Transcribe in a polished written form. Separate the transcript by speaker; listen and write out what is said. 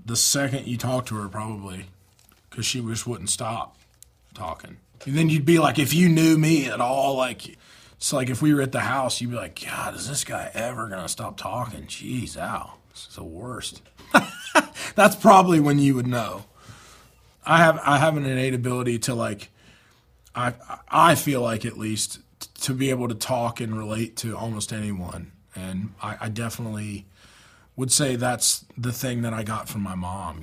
Speaker 1: the second you talk to her, probably, because she just wouldn't stop talking. And then you'd be like, if you knew me at all, like, it's like if we were at the house, you'd be like, God, is this guy ever gonna stop talking? Jeez, ow, this is the worst. That's probably when you would know. I have an innate ability to, like, I feel like, at least, to be able to talk and relate to almost anyone. And I definitely would say that's the thing that I got from my mom.